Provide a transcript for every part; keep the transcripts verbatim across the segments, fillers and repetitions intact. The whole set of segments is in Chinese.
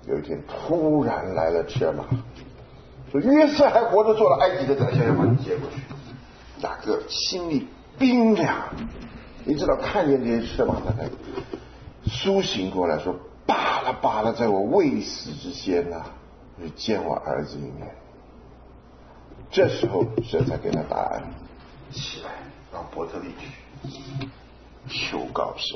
有一天突然来了车马，说约瑟还活着，做了埃及的宰相，要把你接过去。雅各心里冰凉，你知道看见这些车马，他才苏醒过来，说罢了罢了，在我未死之先啊，就见我儿子一面。这时候神才给他答案，起来到伯特利去求告神。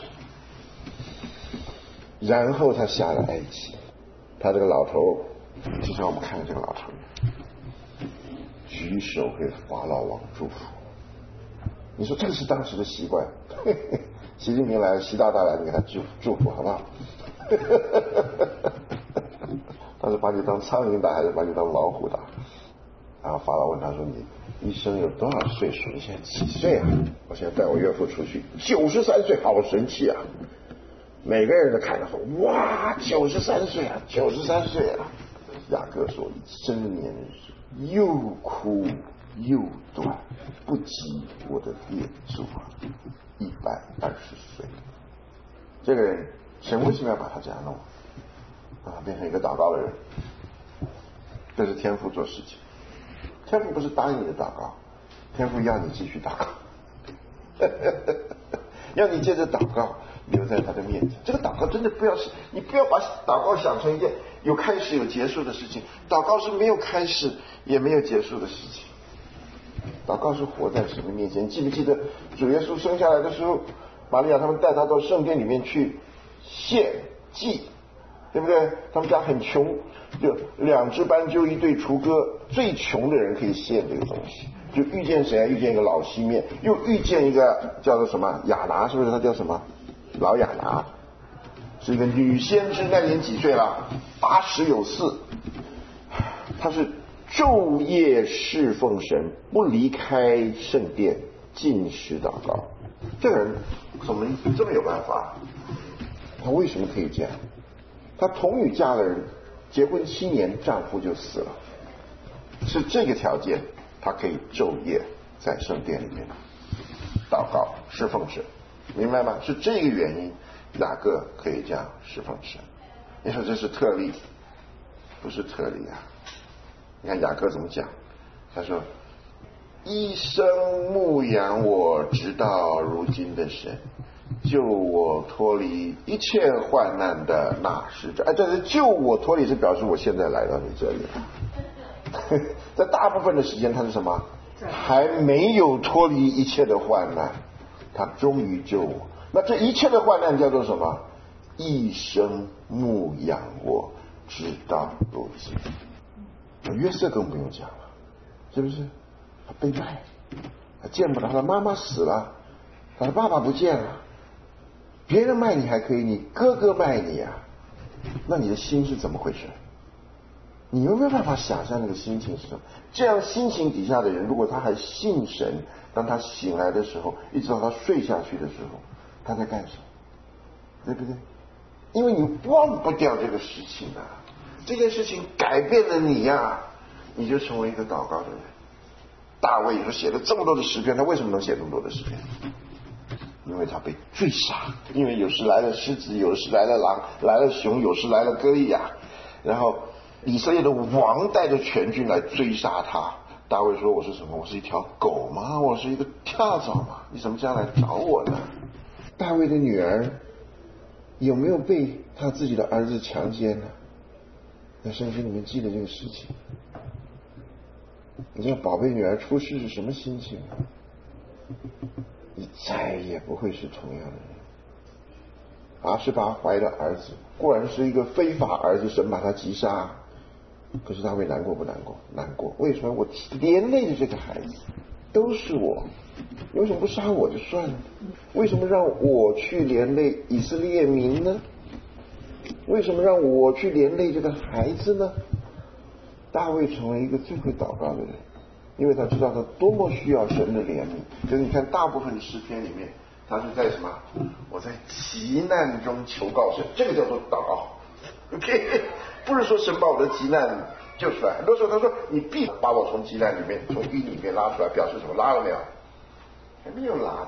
然后他下了埃及。他这个老头，就像我们看的这个老头，举手给法老王祝福。你说这个是当时的习惯，嘿嘿，习近平来了，习大大来，你给他祝祝福好不好？他是把你当苍蝇打还是把你当老虎打？然后法老问他说：“你一生有多少岁数？你现在几岁啊？”我现在带我岳父出去，九十三岁，好神气啊！每个人都看着说：“哇，九十三岁啊，九十三岁啊！”雅各说：“真年日又枯又短，不及我的列祖啊，一百二十岁。”这个人，神为什么要把他这样弄？让他变成一个祷告的人？这是天父做事情。天父不是答应你的祷告，天父要你继续祷告，要你接着祷告留在他的面前。这个祷告真的不要是，你不要把祷告想成一件有开始有结束的事情。祷告是没有开始也没有结束的事情。祷告是活在神的面前。记不记得主耶稣生下来的时候，玛利亚他们带他到圣殿里面去献祭，对不对？他们家很穷，就两只斑鸠一对雏鸽，最穷的人可以献这个东西。就遇见谁啊？遇见一个老西面，又遇见一个叫做什么亚拿，是不是？他叫什么？老亚拿，是一个女先知，那年几岁了？八十有四。他是昼夜侍奉神，不离开圣殿，禁食祷告。这个人怎么这么有办法？他为什么可以这样？他童女嫁了人，结婚七年，丈夫就死了，是这个条件，他可以昼夜在圣殿里面祷告侍奉神，明白吗？是这个原因，雅各可以这样侍奉神。你说这是特例，不是特例啊？你看雅各怎么讲？他说：“一生牧养我，直到如今的神，救我脱离一切患难的那是这。”哎，这是救我脱离，是表示我现在来到你这里了。在大部分的时间，他是什么？还没有脱离一切的患难，他终于救我。那这一切的患难叫做什么？一生牧养我，直到如今。约瑟更不用讲了，是不是？他被卖，他见不到他的妈妈死了，他的爸爸不见了。别人卖你还可以，你哥哥卖你啊，那你的心是怎么回事？你有没有办法想象那个心情是什么？这样心情底下的人，如果他还信神，当他醒来的时候，一直到他睡下去的时候，他在干什么？对不对？因为你忘不掉这个事情啊，这件事情改变了你呀、啊，你就成为一个祷告的人。大卫说写了这么多的诗篇，他为什么能写这么多的诗篇？因为他被追杀，因为有时来了狮子，有时来了狼，来了熊，有时来了歌利亚，然后以色列的王带着全军来追杀他。大卫说：“我是什么？我是一条狗吗？我是一个跳蚤吗？你怎么这样来找我呢？”大卫的女儿有没有被他自己的儿子强奸呢？在圣经里面记得这个事情。你知道宝贝女儿出世是什么心情吗？你再也不会是同样的人。阿示巴怀的儿子固然是一个非法儿子，神把他击杀，可是他会难过不难过？难过。为什么？我连累的这个孩子都是我，为什么不杀我就算了？为什么让我去连累以色列民呢？为什么让我去连累这个孩子呢？大卫成为一个最会祷告的人，因为他知道他多么需要神的怜悯。就是你看大部分的诗篇里面，他是在什么？我在急难中求告神，这个叫做祷告。OK， 不是说神把我的急难救出来。很多时候他说你必把我从急难里面，从淤里面拉出来，表示什么？拉了没有？还没有拉的。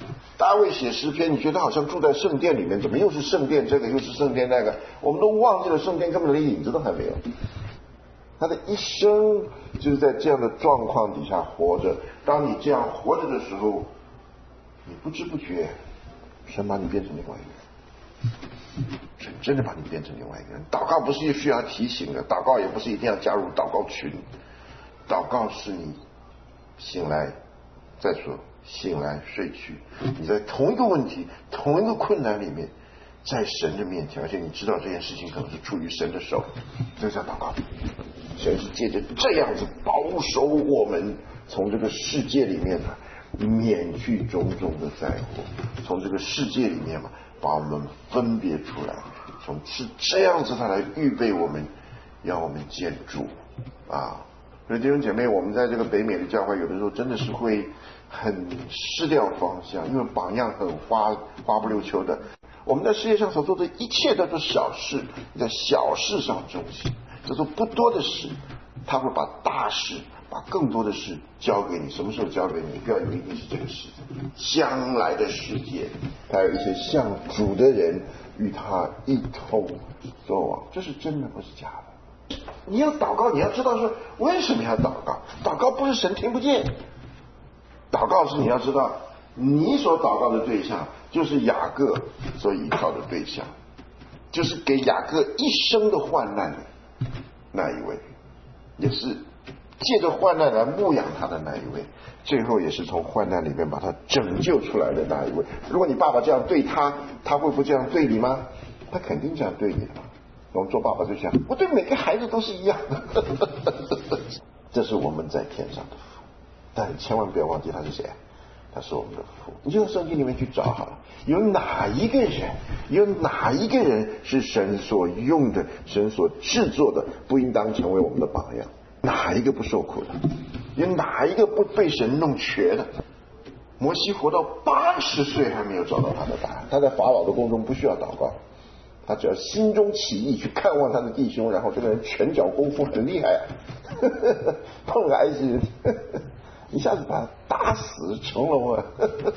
大卫写诗篇，你觉得好像住在圣殿里面，怎么又是圣殿这个又是圣殿那个？我们都忘记了圣殿根本连影子都还没有。他的一生就是在这样的状况底下活着。当你这样活着的时候，你不知不觉，神把你变成另外一个人，神真的把你变成另外一个人。祷告不是需要提醒的，祷告也不是一定要加入祷告群，祷告是你醒来，再说醒来睡去，你在同一个问题、同一个困难里面，在神的面前，而且你知道这件事情可能是出于神的手，这叫祷告。神是借着这样子保守我们，从这个世界里面呢，免去种种的灾祸，从这个世界里面嘛，把我们分别出来，从是这样子他来预备我们，让我们见主啊。所以弟兄姐妹，我们在这个北美的教会，有的时候真的是会很失掉方向，因为榜样很花花不溜秋的。我们在世界上所做的一切都是小事，在小事上中心，这做不多的事，他会把大事，把更多的事交给你。什么时候交给你？不要以为一定是这个世界，将来的世界，还有一些像主的人与他一同作王，这是真的，不是假的。你要祷告，你要知道说为什么要祷告。祷告不是神听不见，祷告是你要知道你所祷告的对象就是雅各所依靠的对象，就是给雅各一生的患难的那一位，也是借着患难来牧养他的那一位，最后也是从患难里面把他拯救出来的那一位。如果你爸爸这样对他，他会不这样对你吗？他肯定这样对你的。我们做爸爸就想，我对每个孩子都是一样的这是我们在天上的父，但千万不要忘记他是谁，他是我们的父。你就在圣经里面去找好了，有哪一个人，有哪一个人是神所用的，神所制作的，不应当成为我们的榜样？哪一个不受苦的？有哪一个不被神弄瘸的？摩西活到八十岁还没有找到他的答案。他在法老的宫中不需要祷告，他只要心中起意去看望他的弟兄，然后这个人拳脚功夫很厉害啊，碰个埃及人一下子把他打死成龙啊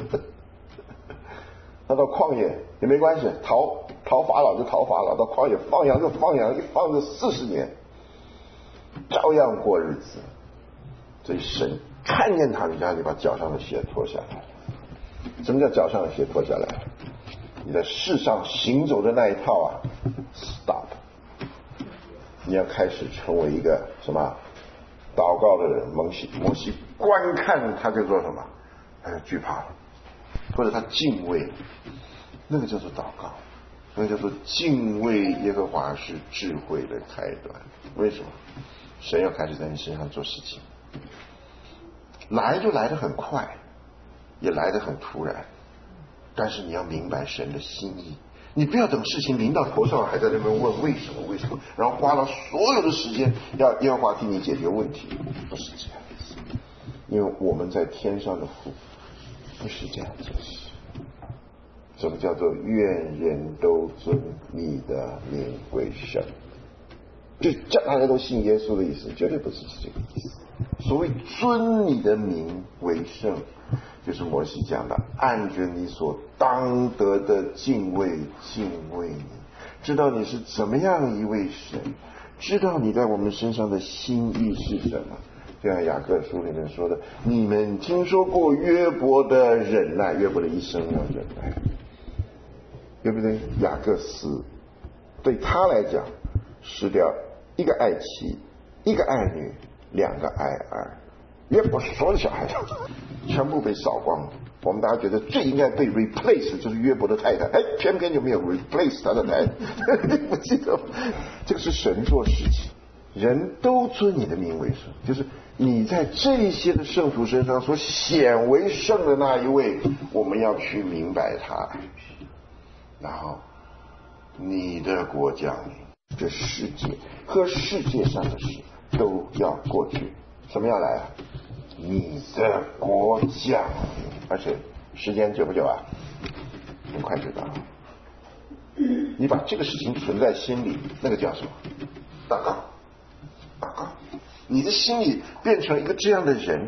他到旷野也没关系，逃逃法老就逃法老，到旷野放羊就放羊，一放就四十年，照样过日子。所以神看见他，人家就把脚上的鞋脱下来。什么叫脚上的鞋脱下来？你在世上行走的那一套啊 stop， 你要开始成为一个什么祷告的人。摩西摩西观看他就做什么，他就惧怕了，或者他敬畏，那个叫做祷告，那个叫做敬畏耶和华是智慧的开端。为什么？神要开始在你身上做事情，来就来得很快，也来得很突然，但是你要明白神的心意，你不要等事情临到头上还在那边问为什么为什么，然后花了所有的时间要耶和华替你解决问题，不是这样子。因为我们在天上的父不是这样做事。什么叫做愿人都尊你的名为圣？就叫大家都信耶稣的意思，绝对不是这个意思。所谓尊你的名为圣，就是摩西讲的，按着你所当得的敬畏敬畏你，知道你是怎么样一位神，知道你在我们身上的心意是什么。就像雅各书里面说的，你们听说过约伯的忍耐，约伯的一生要忍耐，对不对？雅各死对他来讲失掉一个爱妻，一个爱女，两个爱儿。约伯所有的小孩全部被扫光了。我们大家觉得最应该被 replace 就是约伯的太太，哎，偏偏就没有 replace 他的太太不记得吗？这个是神做事情，人都尊你的名为圣，就是你在这些的圣徒身上所显为圣的那一位，我们要去明白他，然后你的国降临，这世界和世界上的事都要过去。什么要来啊？你的国降临，而且时间久不久啊？很快就到。你把这个事情存在心里，那个叫什么？祷告，祷告。你的心里变成一个这样的人，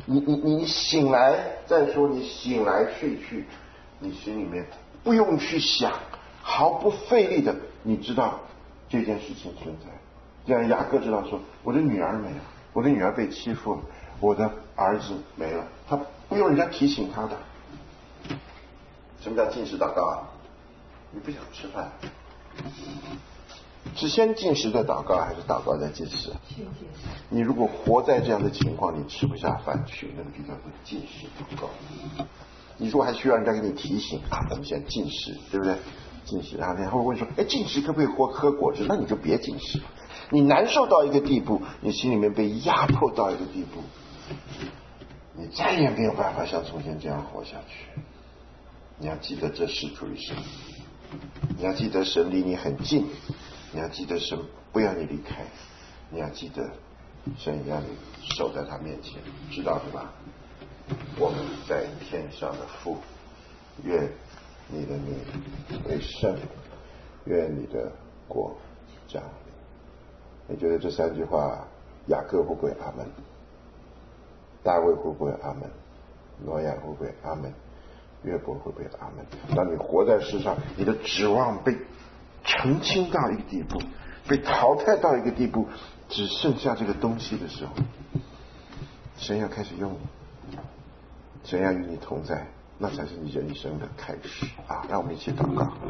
你你你醒来，再说你醒来睡去，你心里面不用去想，毫不费力的，你知道这件事情存在。这样雅各知道说，我的女儿没了，我的女儿被欺负了，我的儿子没了，他不用人家提醒他的。什么叫禁食祷告啊？你不想吃饭，是先禁食再祷告，还是祷告再禁食？你如果活在这样的情况，你吃不下饭去，那个就叫做禁食祷告。你如果还需要人家给你提醒啊，我们现在禁食，对不对？禁食，然后人家会问说，哎，禁食可不可以喝喝果汁？那你就别禁食。你难受到一个地步，你心里面被压迫到一个地步，你再也没有办法像从前这样活下去。你要记得这是主于神，你要记得神离你很近，你要记得神不要你离开，你要记得神让你守在他面前，知道对吧？我们在天上的父，愿你的名为圣，愿你的国降临。你觉得这三句话，雅各会不会阿门？大卫会不会阿门？挪亚会不会阿门？约伯会不会阿门？当你活在世上，你的指望被澄清到一个地步，被淘汰到一个地步，只剩下这个东西的时候，神要开始用你，神要与你同在，那才是你人生的开始啊！让我们一起祷告。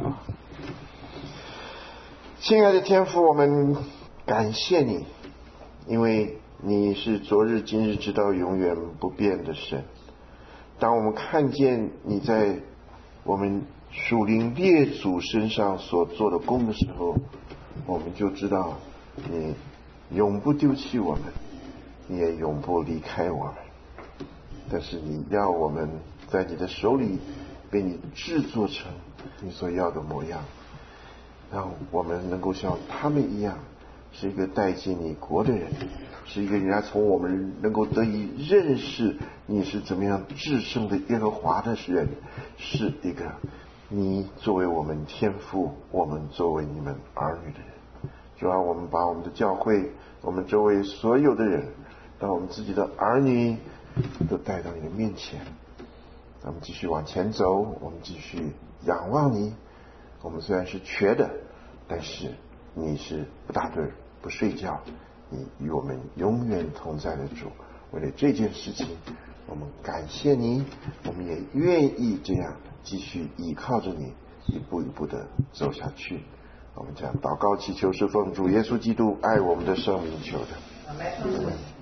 亲爱的天父，我们感谢你，因为你是昨日今日直到永远不变的神。当我们看见你在我们属灵列祖身上所做的功的时候，我们就知道你永不丢弃我们，你也永不离开我们。但是你要我们在你的手里被你制作成你所要的模样，让我们能够像他们一样，是一个带进你国的人，是一个人家从我们能够得以认识你是怎么样至圣的耶和华的人，是一个你作为我们天父，我们作为你们儿女的人。就让我们把我们的教会，我们周围所有的人，让我们自己的儿女都带到你的面前。我们继续往前走，我们继续仰望你。我们虽然是瘸的，但是你是不打盹不睡觉，你与我们永远同在的主。为了这件事情，我们感谢你，我们也愿意这样继续依靠着你，一步一步的走下去。我们将祷告祈求是奉主耶稣基督爱我们的圣名求的。